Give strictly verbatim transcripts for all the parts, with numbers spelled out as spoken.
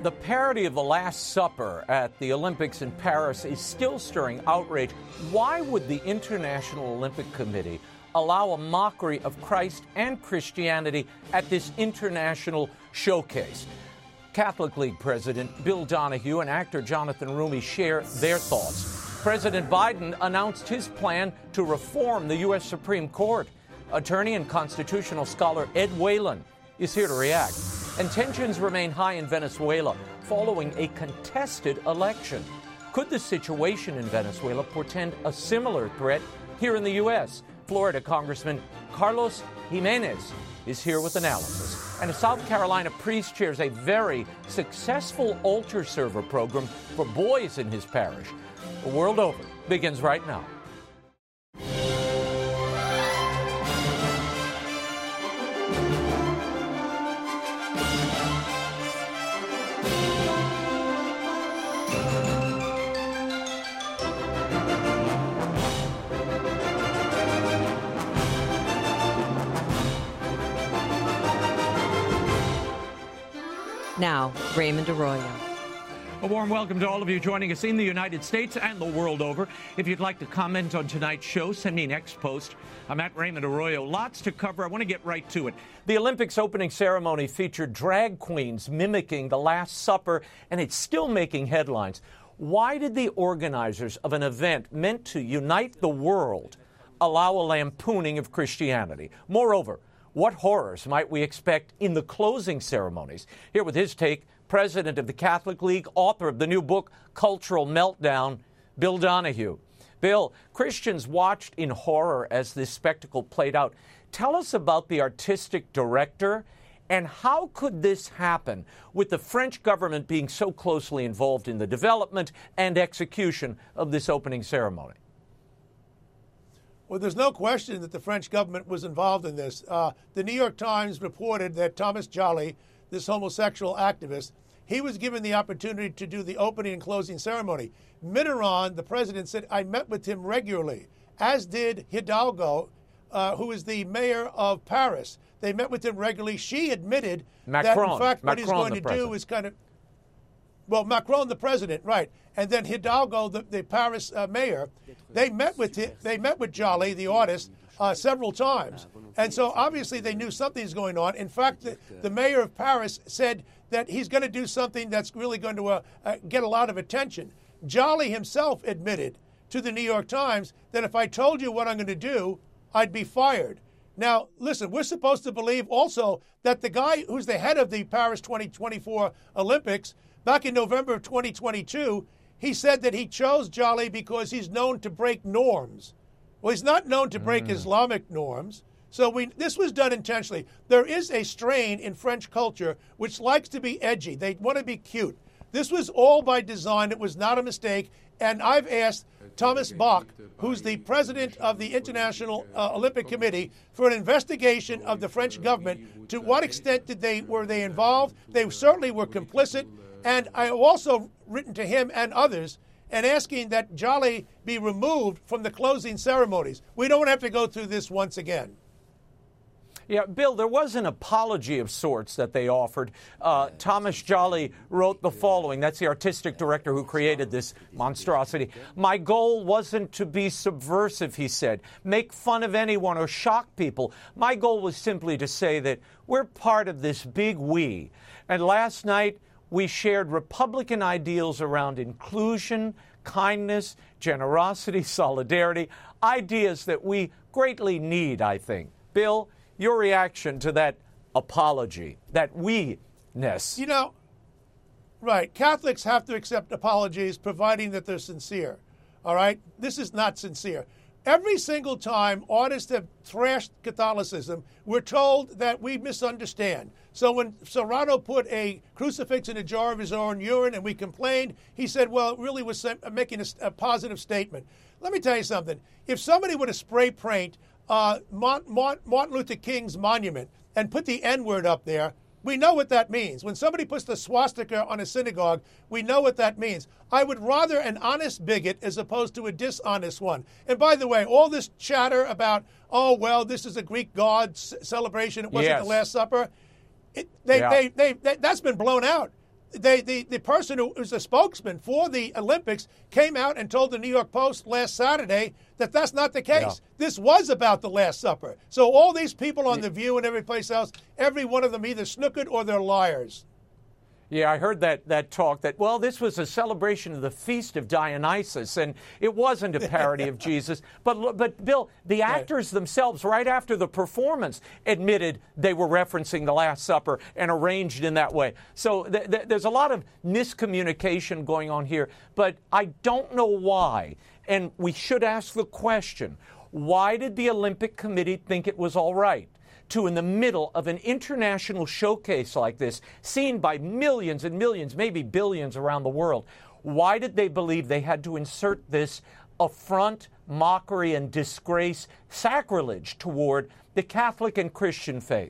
The parody of the Last Supper at the Olympics in Paris is still stirring outrage. Why would the International Olympic Committee allow a mockery of Christ and Christianity at this international showcase? Catholic League President Bill Donohue and actor Jonathan Roumie share their thoughts. President Biden announced his plan to reform the U S Supreme Court. Attorney and constitutional scholar Ed Whalen is here to react. And tensions remain high in Venezuela following a contested election. Could the situation in Venezuela portend a similar threat here in the U S? Florida Congressman Carlos Gimenez is here with analysis. And a South Carolina priest chairs a very successful altar server program for boys in his parish. The world over begins right now. Now, Raymond Arroyo. A warm welcome to all of you joining us in the United States and the world over. If you'd like to comment on tonight's show, send me an X post. I'm at Raymond Arroyo. Lots to cover. I want to get right to it. The Olympics opening ceremony featured drag queens mimicking the Last Supper, and it's still making headlines. Why did the organizers of an event meant to unite the world allow a lampooning of Christianity? Moreover, what horrors might we expect in the closing ceremonies? Here with his take, president of the Catholic League, author of the new book, Cultural Meltdown, Bill Donohue. Bill, Christians watched in horror as this spectacle played out. Tell us about the artistic director, and how could this happen with the French government being so closely involved in the development and execution of this opening ceremony? Well, there's no question that the French government was involved in this. Uh, the New York Times reported that Thomas Joly, this homosexual activist, he was given the opportunity to do the opening and closing ceremony. Mitterrand, the president, said, I met with him regularly, as did Hidalgo, uh, who is the mayor of Paris. They met with him regularly. She admitted Macron, that, in fact, what Macron, he's going to president. do is kind of, well, Macron, the president, right. And then Hidalgo, the, the Paris uh, mayor, they met with him, they met with Joly, the artist, uh, several times. And so obviously they knew something's going on. In fact, the, the mayor of Paris said that he's going to do something that's really going to uh, uh, get a lot of attention. Joly himself admitted to the New York Times that if I told you what I'm going to do, I'd be fired. Now, listen, we're supposed to believe also that the guy who's the head of the Paris twenty twenty-four Olympics, back in November of twenty twenty-two, he said that he chose Joly because he's known to break norms. Well, he's not known to break mm. Islamic norms. So we, this was done intentionally. There is a strain in French culture which likes to be edgy. They want to be cute. This was all by design. It was not a mistake. And I've asked Thomas Bach, who's the president of the International uh, Olympic Committee, for an investigation of the French government. To what extent did they were they involved? They certainly were complicit. And I have also written to him and others and asking that Joly be removed from the closing ceremonies. We don't have to go through this once again. Yeah, Bill, there was an apology of sorts that they offered. Uh, Thomas Joly wrote the following. That's the artistic director who created this monstrosity. My goal wasn't to be subversive, he said, make fun of anyone or shock people. My goal was simply to say that we're part of this big we. And last night, we shared Republican ideals around inclusion, kindness, generosity, solidarity, ideas that we greatly need, I think. Bill, your reaction to that apology, that we-ness? You know, right, Catholics have to accept apologies providing that they're sincere, all right? This is not sincere. Every single time artists have thrashed Catholicism, we're told that we misunderstand. So when Serrano put a crucifix in a jar of his own urine and we complained, he said, well, it really was making a, a positive statement. Let me tell you something. If somebody were to spray paint uh, Martin, Martin Luther King's monument and put the N-word up there, we know what that means. When somebody puts the swastika on a synagogue, we know what that means. I would rather an honest bigot as opposed to a dishonest one. And by the way, all this chatter about, oh, well, this is a Greek god c- celebration, it wasn't yes. the Last Supper, it, they, yeah. they, they, they, that's been blown out. they, the, the person who was a spokesman for the Olympics came out and told the New York Post last Saturday that that's not the case. Yeah. This was about the Last Supper. So all these people on The View and every place else, every one of them either snookered or they're liars. Yeah, I heard that, that talk that, well, this was a celebration of the Feast of Dionysus, and it wasn't a parody of Jesus. But, but Bill, the actors right. themselves, right after the performance, admitted they were referencing the Last Supper and arranged in that way. So th- th- there's a lot of miscommunication going on here, but I don't know why. And we should ask the question, why did the Olympic Committee think it was all right to, in the middle of an international showcase like this, seen by millions and millions, maybe billions around the world, why did they believe they had to insert this affront, mockery, and disgrace, sacrilege toward the Catholic and Christian faith?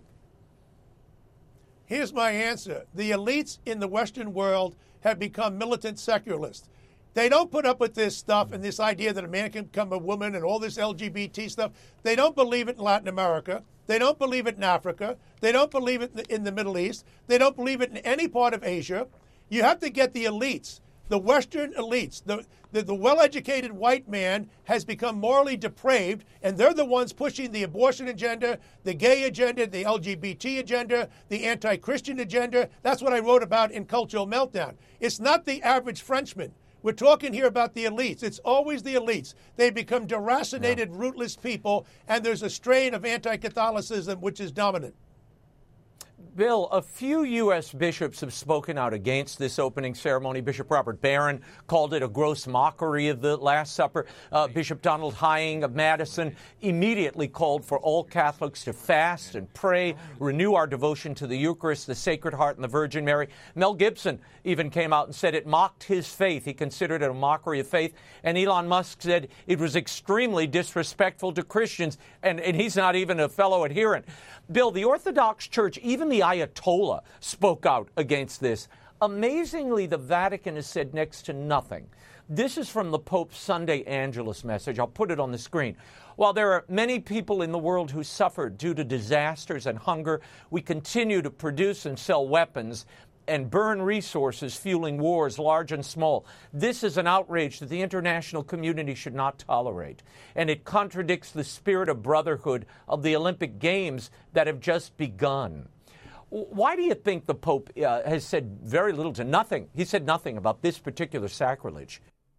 Here's my answer. The elites in the Western world have become militant secularists. They don't put up with this stuff and this idea that a man can become a woman and all this L G B T stuff. They don't believe it in Latin America. They don't believe it in Africa. They don't believe it in the Middle East. They don't believe it in any part of Asia. You have to get the elites, the Western elites. The, the, the well-educated white man has become morally depraved, and they're the ones pushing the abortion agenda, the gay agenda, the L G B T agenda, the anti-Christian agenda. That's what I wrote about in Cultural Meltdown. It's not the average Frenchman. We're talking here about the elites. It's always the elites. They become deracinated, yeah. rootless people, and there's a strain of anti-Catholicism which is dominant. Bill, a few U S bishops have spoken out against this opening ceremony. Bishop Robert Barron called it a gross mockery of the Last Supper. Uh, Bishop Donald Hying of Madison immediately called for all Catholics to fast and pray, renew our devotion to the Eucharist, the Sacred Heart, and the Virgin Mary. Mel Gibson even came out and said it mocked his faith. He considered it a mockery of faith. And Elon Musk said it was extremely disrespectful to Christians, and, and he's not even a fellow adherent. Bill, the Orthodox Church, even the Ayatollah, spoke out against this. Amazingly, the Vatican has said next to nothing. This is from the Pope's Sunday Angelus message. I'll put it on the screen. While there are many people in the world who suffered due to disasters and hunger, we continue to produce and sell weapons and burn resources fueling wars large and small. This is an outrage that the international community should not tolerate, and it contradicts the spirit of brotherhood of the Olympic Games that have just begun. Why do you think the Pope uh, has said very little to nothing? He said nothing about this particular sacrilege.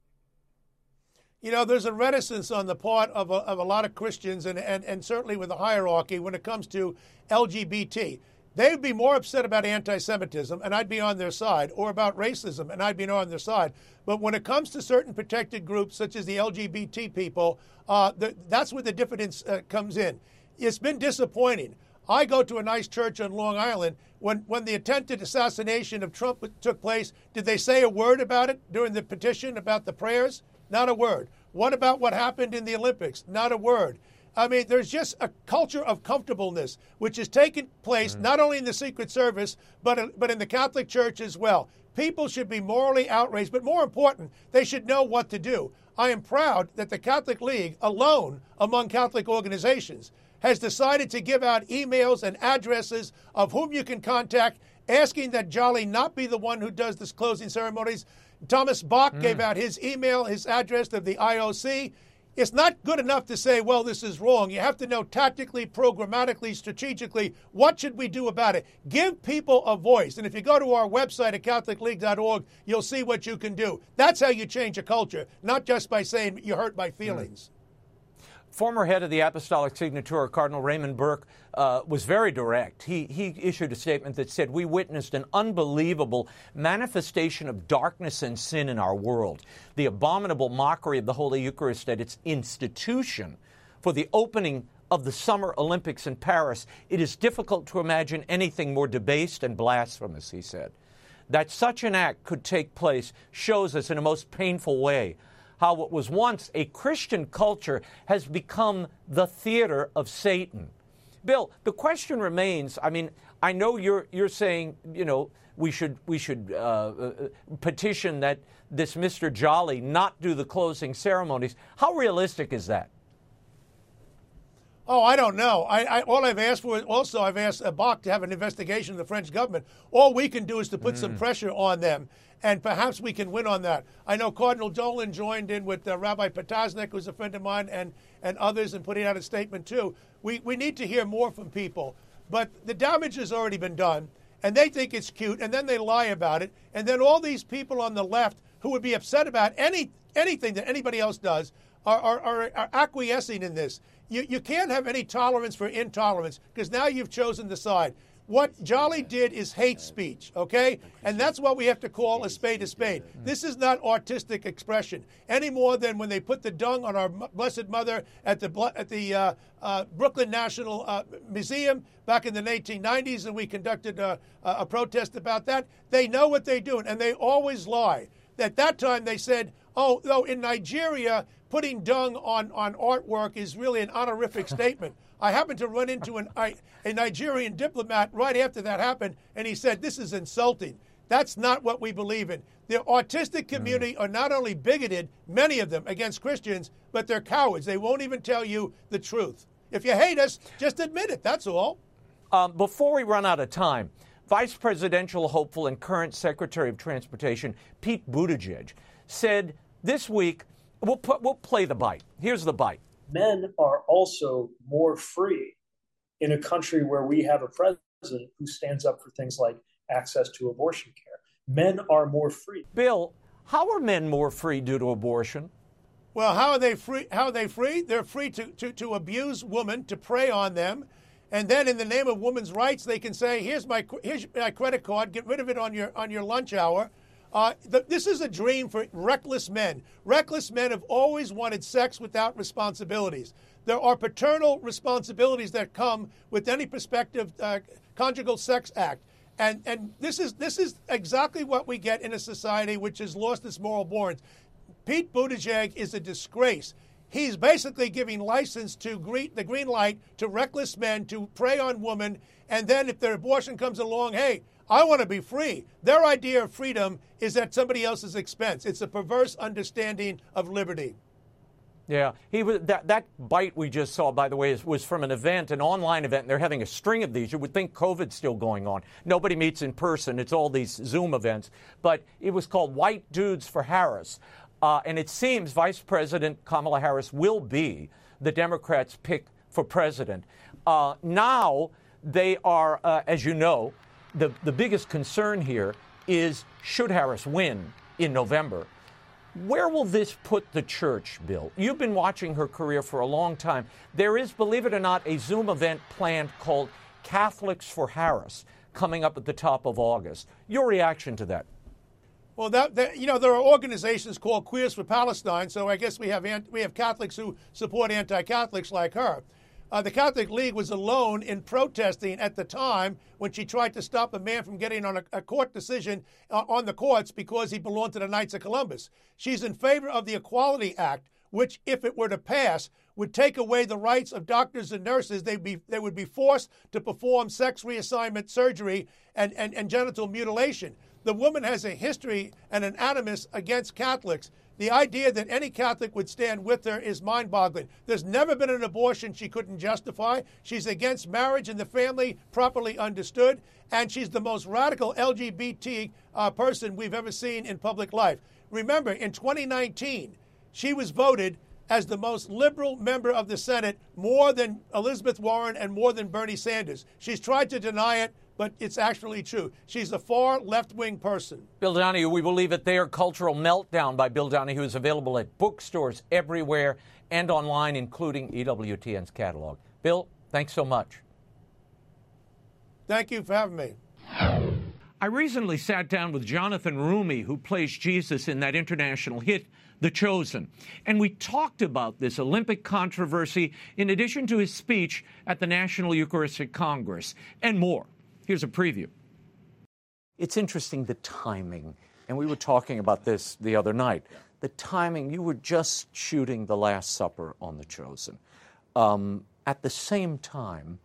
You know, there's a reticence on the part of a, of a lot of Christians and, and, and certainly with the hierarchy when it comes to L G B T. They would be more upset about anti-Semitism, and I'd be on their side, or about racism, and I'd be on their side. But when it comes to certain protected groups, such as the L G B T people, uh, the, that's where the diffidence uh, comes in. It's been disappointing. I go to a nice church on Long Island. When, when the attempted assassination of Trump took place, did they say a word about it during the petition, about the prayers? Not a word. What about what happened in the Olympics? Not a word. I mean, there's just a culture of comfortableness, which has taken place mm. not only in the Secret Service, but, but in the Catholic Church as well. People should be morally outraged, but more important, they should know what to do. I am proud that the Catholic League, alone among Catholic organizations, has decided to give out emails and addresses of whom you can contact, asking that Jolly not be the one who does this closing ceremonies. Thomas Bach mm. gave out his email, his address of the I O C. It's not good enough to say, well, this is wrong. You have to know tactically, programmatically, strategically, what should we do about it? Give people a voice. And if you go to our website at Catholic League dot org, you'll see what you can do. That's how you change a culture, not just by saying you hurt my feelings. Mm. Former head of the Apostolic Signature, Cardinal Raymond Burke, uh, was very direct. He, he issued a statement that said, "We witnessed an unbelievable manifestation of darkness and sin in our world. The abominable mockery of the Holy Eucharist at its institution for the opening of the Summer Olympics in Paris. It is difficult to imagine anything more debased and blasphemous," he said. That such an act could take place shows us in a most painful way how what was once a Christian culture has become the theater of Satan. Bill, the question remains, I mean, I know you're you're saying, you know, we should we should uh, uh, petition that this Mister Jolly not do the closing ceremonies. How realistic is that? Oh, I don't know. I, I all I've asked for is also I've asked uh, Bach to have an investigation of the French government. All we can do is to put mm. some pressure on them, and perhaps we can win on that. I know Cardinal Dolan joined in with uh, Rabbi Potasnik, who's a friend of mine, and, and others, and putting out a statement too. We we need to hear more from people, but the damage has already been done, and they think it's cute, and then they lie about it, and then all these people on the left who would be upset about any anything that anybody else does are are, are, are acquiescing in this. You, you can't have any tolerance for intolerance because now you've chosen the side. What Jolly did is hate speech, okay? And that's what we have to call a spade a spade. This is not artistic expression any more than when they put the dung on our Blessed Mother at the at the uh, uh, Brooklyn National uh, Museum back in the eighteen nineties, and we conducted a, a protest about that. They know what they're doing, and they always lie. At that time, they said, oh, no, in Nigeria, putting dung on, on artwork is really an honorific statement. I happened to run into an, I, a Nigerian diplomat right after that happened, and he said, this is insulting. That's not what we believe in. The artistic community mm. are not only bigoted, many of them, against Christians, but they're cowards. They won't even tell you the truth. If you hate us, just admit it. That's all. Um, before we run out of time, Vice Presidential hopeful and current Secretary of Transportation Pete Buttigieg said this week, we'll, put, we'll play the bite. Here's the bite. Men are also more free in a country where we have a president who stands up for things like access to abortion care. Men are more free. Bill, how are men more free due to abortion? Well, how are they free? How are they free? They're free to, to, to abuse women, to prey on them. And then in the name of women's rights, they can say, here's my here's my credit card, get rid of it on your on your lunch hour. Uh, the, this is a dream for reckless men. Reckless men have always wanted sex without responsibilities. There are paternal responsibilities that come with any prospective uh, conjugal sex act. And and this is this is exactly what we get in a society which has lost its moral bourne. Pete Buttigieg is a disgrace. He's basically giving license to green, the green light to reckless men to prey on women. And then if their abortion comes along, hey, I want to be free. Their idea of freedom is at somebody else's expense. It's a perverse understanding of liberty. Yeah, he was that that bite we just saw, by the way, is, was from an event, an online event, and they're having a string of these. You would think COVID's still going on. Nobody meets in person. It's all these Zoom events. But it was called White Dudes for Harris. Uh, and it seems Vice President Kamala Harris will be the Democrats' pick for president. Uh, now they are, uh, as you know, the, the biggest concern here is should Harris win in November, where will this put the church, Bill? You've been watching her career for a long time. There is, believe it or not, a Zoom event planned called Catholics for Harris coming up at the top of August. Your reaction to that? Well, that, that you know, there are organizations called Queers for Palestine, so I guess we have we have Catholics who support anti-Catholics like her. Uh, the Catholic League was alone in protesting at the time when she tried to stop a man from getting on a, a court decision uh, on the courts because he belonged to the Knights of Columbus. She's in favor of the Equality Act, which, if it were to pass, would take away the rights of doctors and nurses. They'd be, they would be forced to perform sex reassignment surgery and, and, and genital mutilation. The woman has a history and an animus against Catholics. The idea that any Catholic would stand with her is mind-boggling. There's never been an abortion she couldn't justify. She's against marriage and the family properly understood, and she's the most radical L G B T uh, person we've ever seen in public life. Remember, in twenty nineteen, she was voted as the most liberal member of the Senate, more than Elizabeth Warren and more than Bernie Sanders. She's tried to deny it, but it's actually true. She's a far left-wing person. Bill Donohue, we will leave it there. Cultural Meltdown by Bill Donohue is available at bookstores everywhere and online, including E W T N's catalog. Bill, thanks so much. Thank you for having me. I recently sat down with Jonathan Roumie, who plays Jesus in that international hit, The Chosen. And we talked about this Olympic controversy in addition to his speech at the National Eucharistic Congress and more. Here's a preview. It's interesting, the timing. And we were talking about this the other night. The timing, you were just shooting The Last Supper on The Chosen. Um, at the same time,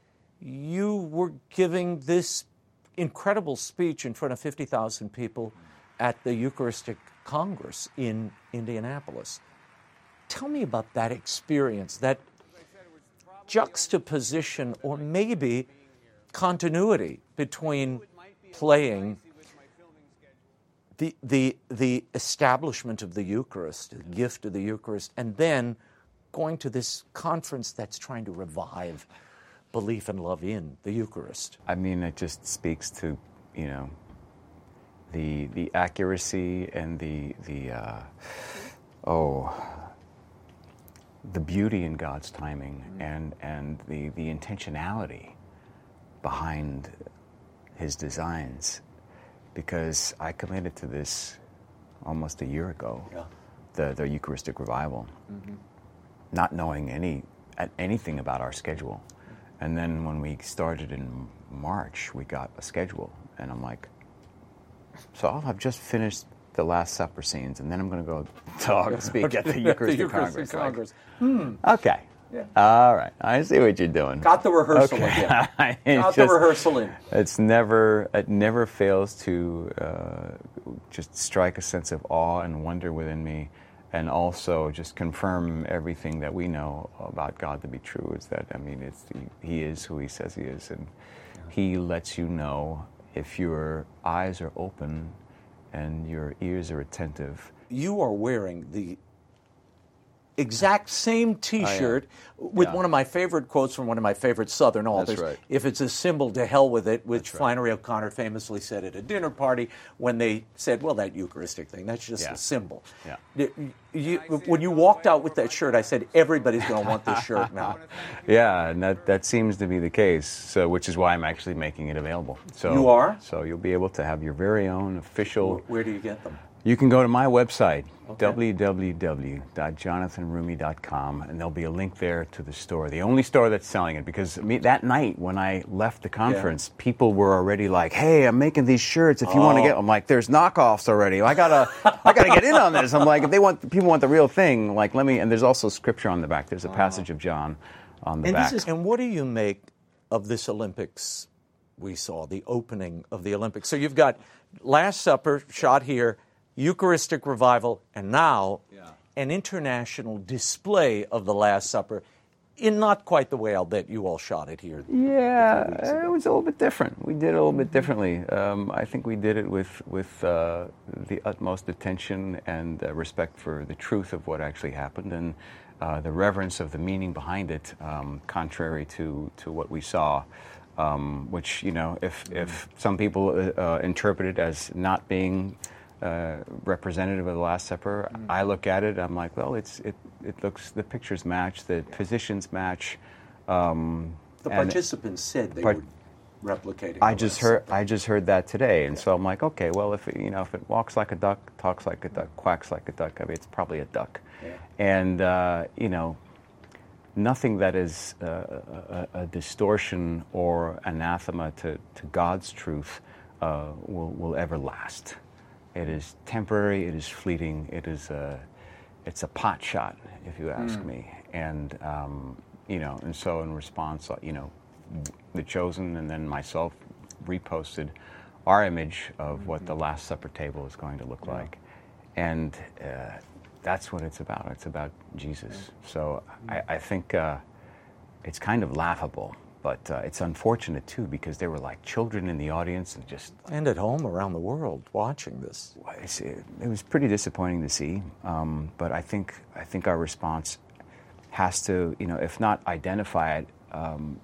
you were giving this incredible speech in front of fifty thousand people at the Eucharistic Congress in Indianapolis. Tell me about that experience, that juxtaposition or maybe continuity between playing the, the, the establishment of the Eucharist, the gift of the Eucharist, and then going to this conference that's trying to revive belief and love in the Eucharist? I mean, it just speaks to, you know, the the accuracy and the the uh, oh the beauty in God's timing, mm-hmm. and and the the intentionality behind His designs. Because I committed to this almost a year ago, yeah. the the Eucharistic revival, mm-hmm. not knowing any anything about our schedule. And then when we started in March, we got a schedule, and I'm like, so I'll have just finished the Last Supper scenes, and then I'm going to go talk, speak at the Eucharistic, the Eucharistic Congress. Congress. Like, hmm. Okay. Yeah. All right. I see what you're doing. Got the rehearsal okay. again. Got just, the rehearsal in. It's never, it never fails to uh, just strike a sense of awe and wonder within me, and also just confirm everything that we know about God to be true. Is that, I mean, it's he, he is who He says He is, and He lets you know if your eyes are open and your ears are attentive. You are wearing the exact same T-shirt with yeah. one of my favorite quotes from one of my favorite Southern authors. That's right. If it's a symbol, to hell with it, which That's right. Flannery O'Connor famously said at a dinner party when they said, well, that Eucharistic thing, that's just yeah. a symbol. Yeah. You, you, when you walked out with that shirt, I said, everybody's going to want this shirt now. Yeah, and that, that seems to be the case, so which is why I'm actually making it available. So You are? So you'll be able to have your very own official... Where, where do you get them? You can go to my website, okay. w w w dot jonathan roumie dot com, and there'll be a link there to the store, the only store that's selling it. Because me, that night when I left the conference, yeah. people were already like, "Hey, I'm making these shirts. If you oh. want to get," I'm like, "There's knockoffs already. I gotta, I gotta get in on this." I'm like, "If they want, people want the real thing. Like, let me." And there's also scripture on the back. There's a oh. passage of John on the and back. This is, and what do you make of this Olympics? We saw the opening of the Olympics. So you've got Last Supper shot here. Eucharistic revival, and now yeah. an international display of the Last Supper in not quite the way I'll bet you all shot it here. Yeah, it was a little bit different. We did it a little bit differently. Um, I think we did it with, with uh, the utmost attention and uh, respect for the truth of what actually happened, and uh, the reverence of the meaning behind it, um, contrary to, to what we saw. Um, which, you know, if, mm. if some people uh, interpret it as not being Uh, representative of the Last Supper, mm. I look at it, I'm like, well, it's it, it looks, the pictures match, the positions match. Um, the participants said they part- were replicating. I just heard Supper. I just heard that today, and so I'm like, okay, well, if it, you know, if it walks like a duck, talks like a duck, quacks like a duck, I mean, it's probably a duck. Yeah. And uh, you know, nothing that is uh, a, a distortion or anathema to, to God's truth uh, will will ever last. It is temporary. It is fleeting. It is a, it's a pot shot, if you ask mm. me. And um, you know, and so in response, you know, The Chosen and then myself reposted our image of mm-hmm. what the Last Supper table is going to look yeah. like, and uh, that's what it's about. It's about Jesus. Yeah. So mm-hmm. I, I think uh, it's kind of laughable. But uh, it's unfortunate, too, because there were, like, children in the audience and just... And at home around the world watching this. It was pretty disappointing to see. Um, but I think I think our response has to, you know, if not identify it, um,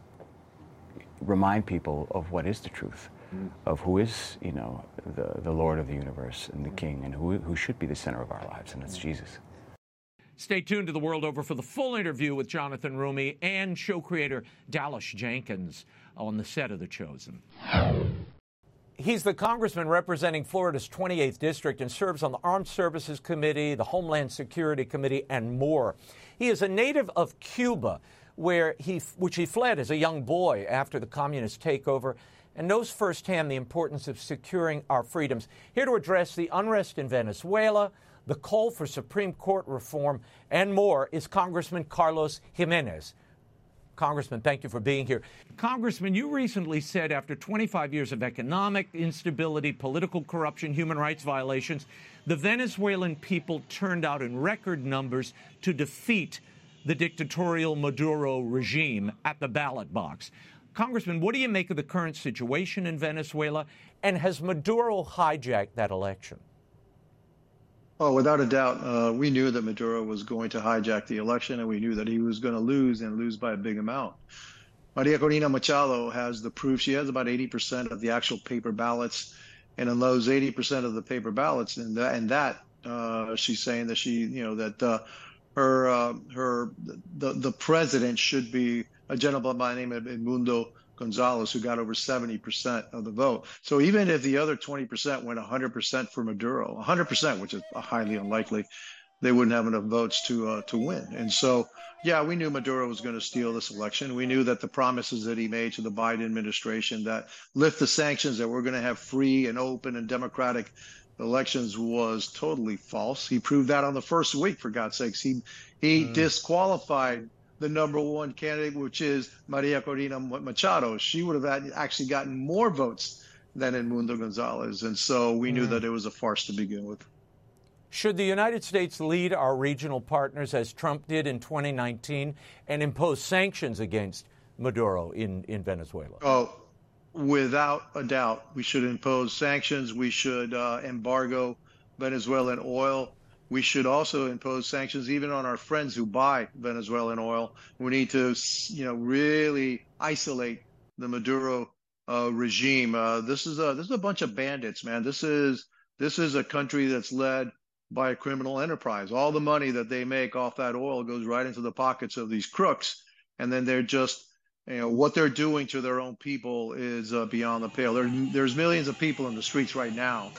remind people of what is the truth, mm. of who is, you know, the, the Lord of the universe and the King, and who who should be the center of our lives, and it's mm. Jesus. Stay tuned to The World Over for the full interview with Jonathan Roumie and show creator Dallas Jenkins on the set of The Chosen. He's the congressman representing Florida's twenty-eighth District and serves on the Armed Services Committee, the Homeland Security Committee, and more. He is a native of Cuba, where he, which he fled as a young boy after the communist takeover, and knows firsthand the importance of securing our freedoms. Here to address the unrest in Venezuela, the call for Supreme Court reform, and more is Congressman Carlos Gimenez. Congressman, thank you for being here. Congressman, you recently said after twenty-five years of economic instability, political corruption, human rights violations, the Venezuelan people turned out in record numbers to defeat the dictatorial Maduro regime at the ballot box. Congressman, what do you make of the current situation in Venezuela, and has Maduro hijacked that election? Oh, without a doubt, uh, we knew that Maduro was going to hijack the election, and we knew that he was going to lose and lose by a big amount. Maria Corina Machado has the proof. She has about eighty percent of the actual paper ballots, and in those eighty percent of the paper ballots, and that, and that uh, she's saying that she, you know, that uh, her uh, her the the president should be a gentleman by the name of Edmundo Gonzalez, who got over seventy percent of the vote. So even if the other twenty percent went one hundred percent for Maduro, one hundred percent, which is highly unlikely, they wouldn't have enough votes to uh, to win. And so, yeah, we knew Maduro was going to steal this election. We knew that the promises that he made to the Biden administration that lift the sanctions, that we're going to have free and open and democratic elections was totally false. He proved that on the first week, for God's sakes. He, he mm. disqualified the number one candidate, which is Maria Corina Machado. She would have actually gotten more votes than Edmundo Gonzalez. And so we knew mm. that it was a farce to begin with. Should the United States lead our regional partners, as Trump did in twenty nineteen, and impose sanctions against Maduro in, in Venezuela? Oh, without a doubt, we should impose sanctions. We should uh, embargo Venezuelan oil. We should also impose sanctions even on our friends who buy Venezuelan oil. We need to, you know, really isolate the Maduro uh, regime. Uh, this is a this is a bunch of bandits, man. This is this is a country that's led by a criminal enterprise. All the money that they make off that oil goes right into the pockets of these crooks, and then they're just, you know, what they're doing to their own people is uh, beyond the pale. There, there's millions of people in the streets right now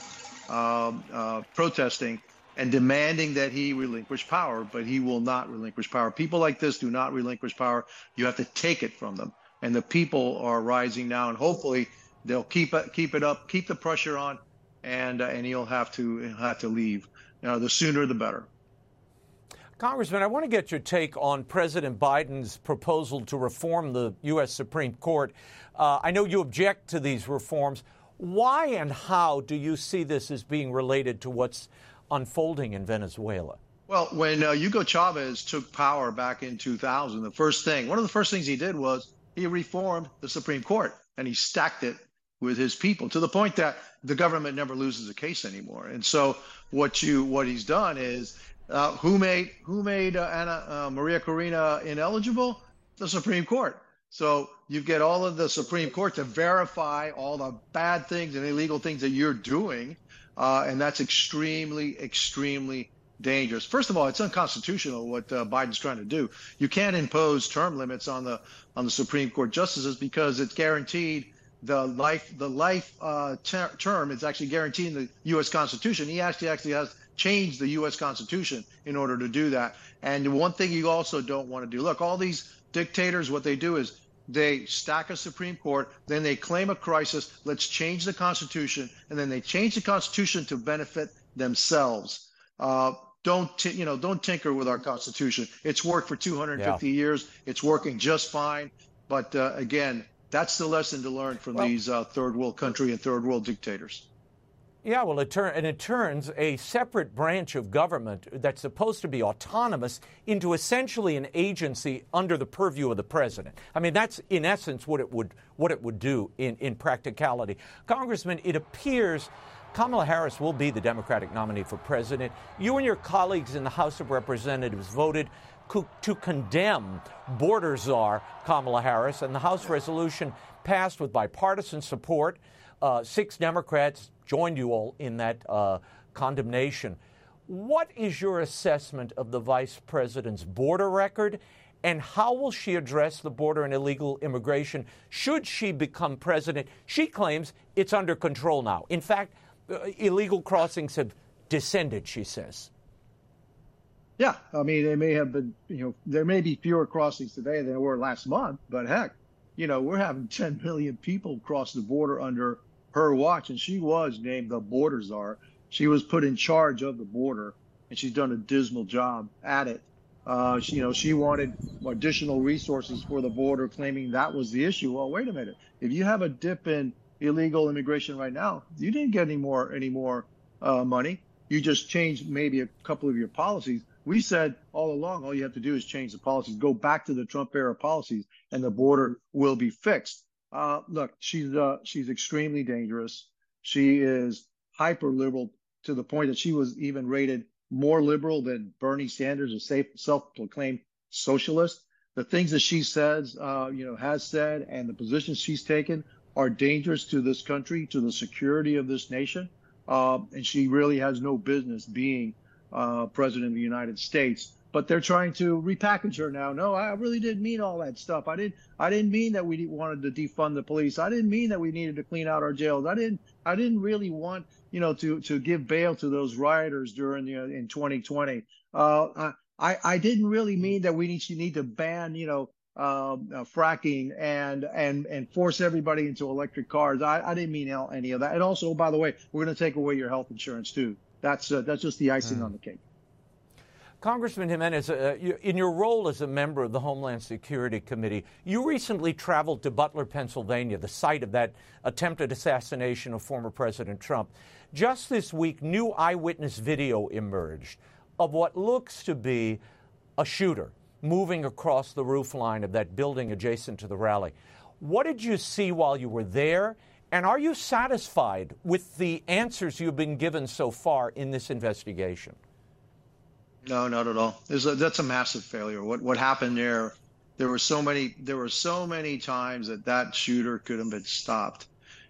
um, uh, protesting and demanding that he relinquish power, but he will not relinquish power. People like this do not relinquish power. You have to take it from them. And the people are rising now, and hopefully they'll keep it, keep it up, keep the pressure on, and uh, and he'll have to he'll have to leave. You know, the sooner the better. Congressman, I want to get your take on President Biden's proposal to reform the U S Supreme Court. Uh, I know you object to these reforms. Why and how do you see this as being related to what's unfolding in Venezuela? Well, when uh, Hugo Chavez took power back in two thousand, the first thing, one of the first things he did was he reformed the Supreme Court, and he stacked it with his people to the point that the government never loses a case anymore. And so what you what he's done is uh, who made who made uh, Anna uh, Maria Corina ineligible? The Supreme Court. So you get all of the Supreme Court to verify all the bad things and illegal things that you're doing. Uh, and that's extremely, extremely dangerous. First of all, it's unconstitutional what uh, Biden's trying to do. You can't impose term limits on the on the Supreme Court justices because it's guaranteed the life the life uh, ter- term is actually guaranteed in the U S Constitution. He actually actually has changed the U S Constitution in order to do that. And one thing you also don't want to do, look, all these dictators, what they do is they stack a Supreme Court, then they claim a crisis, let's change the Constitution, and then they change the Constitution to benefit themselves. Uh, don't t- you know? Don't tinker with our Constitution. It's worked for two hundred fifty yeah. years. It's working just fine. But uh, again, that's the lesson to learn from well, these uh, third world country and third world dictators. Yeah, well, it turn and it turns a separate branch of government that's supposed to be autonomous into essentially an agency under the purview of the president. I mean, that's in essence what it would what it would do in, in practicality. Congressman, it appears Kamala Harris will be the Democratic nominee for president. You and your colleagues in the House of Representatives voted co- to condemn border czar Kamala Harris, and the House resolution passed with bipartisan support. Uh, six Democrats joined you all in that uh, condemnation. What is your assessment of the vice president's border record, and how will she address the border and illegal immigration should she become president? She claims it's under control now. In fact, uh, illegal crossings have descended, she says. Yeah, I mean, they may have been, you know, there may be fewer crossings today than there were last month, but heck, you know, we're having ten million people cross the border under her watch, and she was named the border czar. She was put in charge of the border, and she's done a dismal job at it. Uh, she, you know, she wanted additional resources for the border, claiming that was the issue. Well, wait a minute. If you have a dip in illegal immigration right now, you didn't get any more any more uh, money. You just changed maybe a couple of your policies, We said all along, all you have to do is change the policies, go back to the Trump era policies, and the border will be fixed. Uh, look, she's uh, she's extremely dangerous. She is hyper liberal to the point that she was even rated more liberal than Bernie Sanders, a safe, self-proclaimed socialist. The things that she says, uh, you know, has said, and the positions she's taken are dangerous to this country, to the security of this nation. Uh, and she really has no business being uh, president of the United States. But they're trying to repackage her now. No, I really didn't mean all that stuff. I didn't. I didn't mean that we wanted to defund the police. I didn't mean that we needed to clean out our jails. I didn't. I didn't really want, you know, to to give bail to those rioters during the in twenty twenty. Uh, I I didn't really mean that we need you need to ban, you know, um, uh, fracking and and and force everybody into electric cars. I, I didn't mean any of that. And also, by the way, we're going to take away your health insurance too. That's uh, that's just the icing mm. on the cake. Congressman Jimenez, uh, you, in your role as a member of the Homeland Security Committee, you recently traveled to Butler, Pennsylvania, the site of that attempted assassination of former President Trump. Just this week, new eyewitness video emerged of what looks to be a shooter moving across the roof line of that building adjacent to the rally. What did you see while you were there? And are you satisfied with the answers you've been given so far in this investigation? No, not at all. There's a, that's a massive failure. What what happened there? There were so many. There were so many times that that shooter could have been stopped,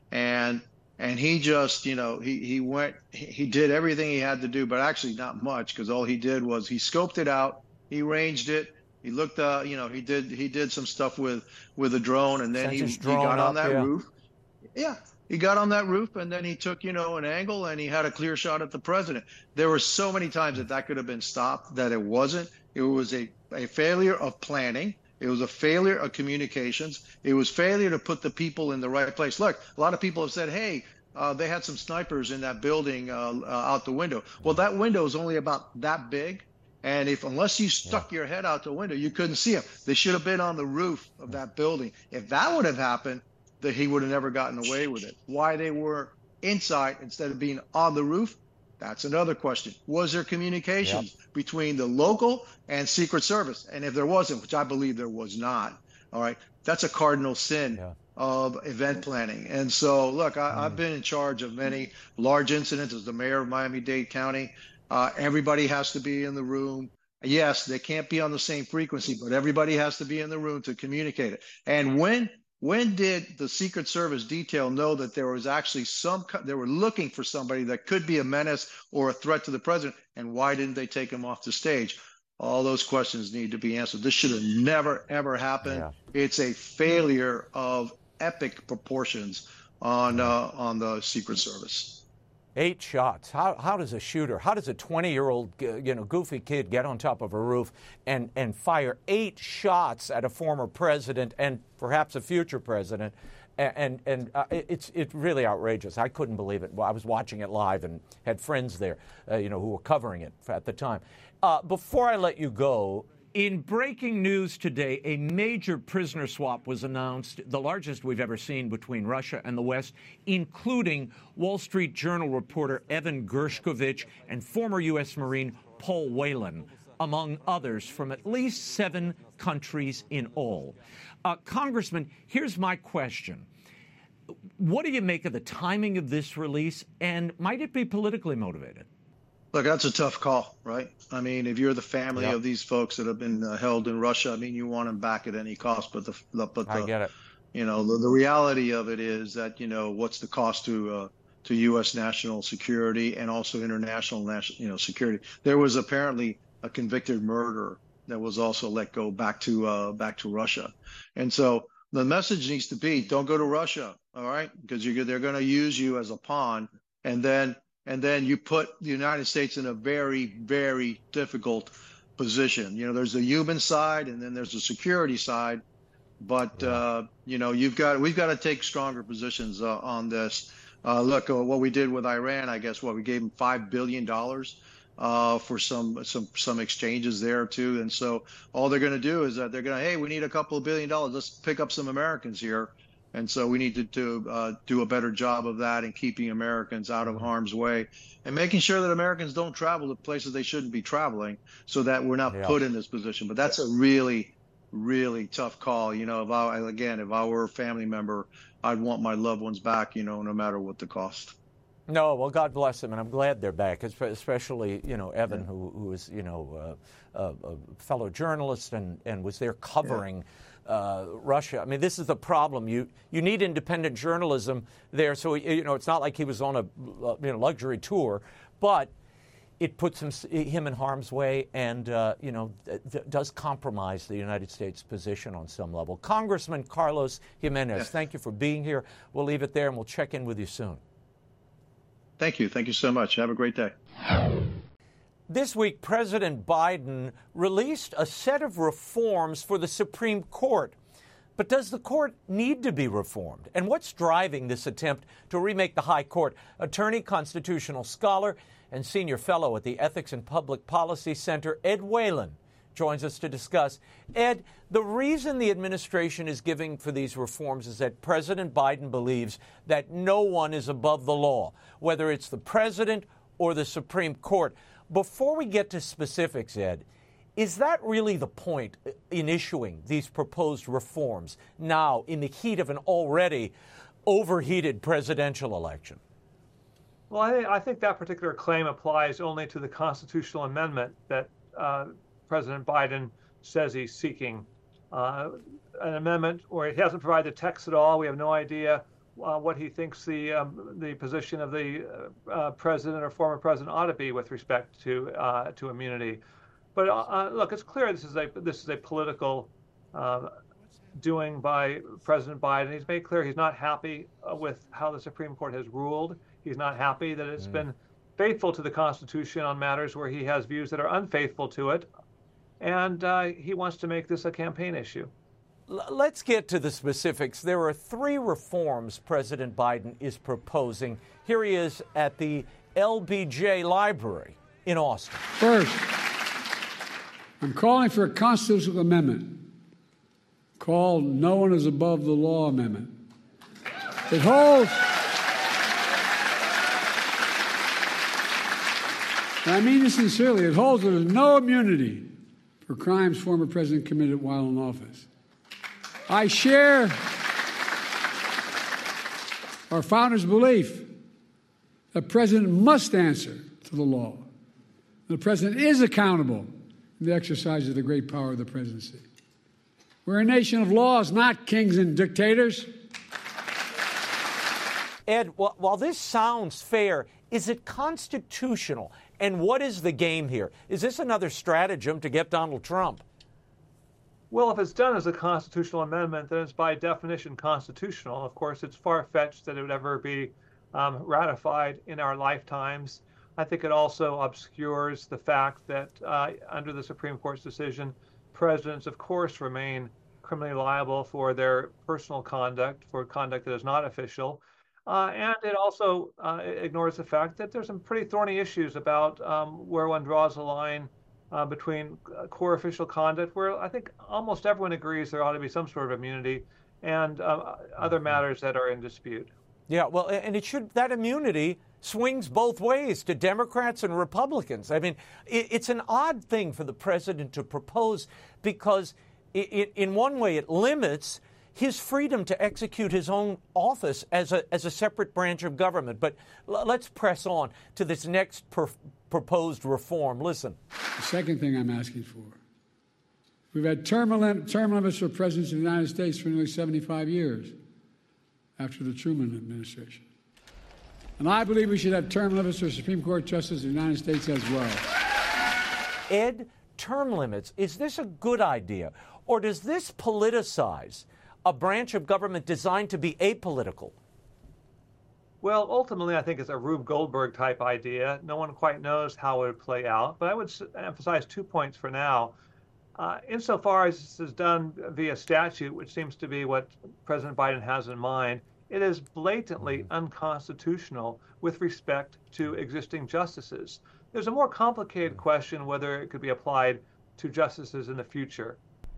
and and he just, you know, he he went. He did everything he had to do, but actually not much, because all he did was he scoped it out, he ranged it, he looked. Uh, you know, he did he did some stuff with with a drone, and then he, he got on that yeah. roof. Yeah. He got on that roof, and then he took, you know, an angle, and he had a clear shot at the president. There were so many times that that could have been stopped that it wasn't. It was a, a failure of planning. It was a failure of communications. It was failure to put the people in the right place. Look, a lot of people have said, hey, uh, they had some snipers in that building uh, uh, out the window. Well, that window is only about that big. And if unless you stuck yeah. your head out the window, you couldn't see them. They should have been on the roof of that building. If that would have happened, that he would have never gotten away with it. Why they were inside instead of being on the roof, that's another question. Was there communications yep. between the local and Secret Service? And if there wasn't, which I believe there was not, all right, that's a cardinal sin yeah. of event planning. And so, look, I, mm. I've been in charge of many large incidents as the mayor of Miami-Dade County. Uh, everybody has to be in the room. Yes, they can't be on the same frequency, but everybody has to be in the room to communicate it. And when When did the Secret Service detail know that there was actually some, they were looking for somebody that could be a menace or a threat to the president, and why didn't they take him off the stage? All those questions need to be answered. This should have never, ever happened. Yeah. It's a failure of epic proportions on uh, on the Secret Service. Eight shots. How how does a shooter, how does a twenty-year-old, you know, goofy kid get on top of a roof and, and fire eight shots at a former president and perhaps a future president? And and, and uh, it's it's really outrageous. I couldn't believe it. Well, I was watching it live and had friends there, uh, you know, who were covering it at the time. Uh, before I let you go, in breaking news today, a major prisoner swap was announced, the largest we've ever seen between Russia and the West, including Wall Street Journal reporter Evan Gershkovich and former U S Marine Paul Whelan, among others from at least seven countries in all. Uh, Congressman, here's my question. What do you make of the timing of this release, and might it be politically motivated? Look, that's a tough call, right? I mean, if you're the family yep. of these folks that have been uh, held in Russia, I mean, you want them back at any cost. But the, but the, I get it. You know, the, the reality of it is that, you know, what's the cost to uh, to U S national security and also international national, you know, security? There was apparently a convicted murderer that was also let go back to uh, back to Russia, and so the message needs to be: don't go to Russia, all right? Because you're they're going to use you as a pawn, and then. And then you put the United States in a very, very difficult position. You know, there's the human side and then there's the security side. But, uh, you know, you've got we've got to take stronger positions uh, on this. Uh, look, uh, what we did with Iran, I guess, what we gave them five billion dollars uh, for some some some exchanges there, too. And so all they're going to do is that they're going to, hey, we need a couple of billion dollars. Let's pick up some Americans here. And so we need to, to uh, do a better job of that and keeping Americans out of harm's way and making sure that Americans don't travel to places they shouldn't be traveling so that we're not yeah. put in this position. But that's a really, really tough call. You know, if I, again, if I were a family member, I'd want my loved ones back, you know, no matter what the cost. No, well, God bless them, and I'm glad they're back, especially, you know, Evan, yeah. who, who is, you know, uh, a, a fellow journalist and, and was there covering yeah. Uh, Russia. I mean, this is the problem. You you need independent journalism there. So, you know, it's not like he was on a you know, luxury tour, but it puts him him in harm's way and, uh, you know, th- does compromise the United States position on some level. Congressman Carlos Gimenez, yes. thank you for being here. We'll leave it there, and we'll check in with you soon. Thank you. Thank you so much. Have a great day. This week, President Biden released a set of reforms for the Supreme Court. But does the court need to be reformed? And what's driving this attempt to remake the High Court? Attorney, constitutional scholar, and senior fellow at the Ethics and Public Policy Center, Ed Whalen, joins us to discuss. Ed, the reason the administration is giving for these reforms is that President Biden believes that no one is above the law, whether it's the president or the Supreme Court. Before we get to specifics, Ed, is that really the point in issuing these proposed reforms now in the heat of an already overheated presidential election? Well, I, I think that particular claim applies only to the constitutional amendment that uh, President Biden says he's seeking. Uh, an amendment where he hasn't provided the text at all. We have no idea Uh, what he thinks the um, the position of the uh, uh, president or former president ought to be with respect to uh, to immunity. But uh, look, it's clear this is a this is a political uh, doing by President Biden. He's made clear he's not happy uh, with how the Supreme Court has ruled. He's not happy that it's mm. been faithful to the Constitution on matters where he has views that are unfaithful to it, and uh, he wants to make this a campaign issue. Let's get to the specifics. There are three reforms President Biden is proposing. Here he is at the L B J Library in Austin. First, I'm calling for a constitutional amendment called No One is Above the Law Amendment. It holds, and I mean this sincerely, it holds that there's no immunity for crimes former president committed while in office. I share our founders' belief that the president must answer to the law. The president is accountable in the exercise of the great power of the presidency. We're a nation of laws, not kings and dictators. Ed, while this sounds fair, is it constitutional? And what is the game here? Is this another stratagem to get Donald Trump? Well, if it's done as a constitutional amendment, then it's by definition constitutional. Of course, it's far-fetched that it would ever be um, ratified in our lifetimes. I think it also obscures the fact that uh, under the Supreme Court's decision, presidents, of course, remain criminally liable for their personal conduct, for conduct that is not official. Uh, and it also uh, ignores the fact that there's some pretty thorny issues about um, where one draws the line Uh, between uh, core official conduct, where I think almost everyone agrees there ought to be some sort of immunity, and uh, other matters that are in dispute. Yeah, well, and it should that immunity swings both ways to Democrats and Republicans. I mean, it, it's an odd thing for the president to propose because it, it, in one way it limits his freedom to execute his own office as a as a separate branch of government. But l- let's press on to this next per- proposed reform. Listen. The second thing I'm asking for, we've had term, lim- term limits for presidents of the United States for nearly seventy-five years after the Truman administration. And I believe we should have term limits for Supreme Court justices of the United States as well. Ed, term limits, is this a good idea? Or does this politicize a branch of government designed to be apolitical? Well, ultimately, I think it's a Rube Goldberg type idea. No one quite knows how it would play out. But I would emphasize two points for now. Uh, insofar as this is done via statute, which seems to be what President Biden has in mind, it is blatantly unconstitutional with respect to existing justices. There's a more complicated question whether it could be applied to justices in the future.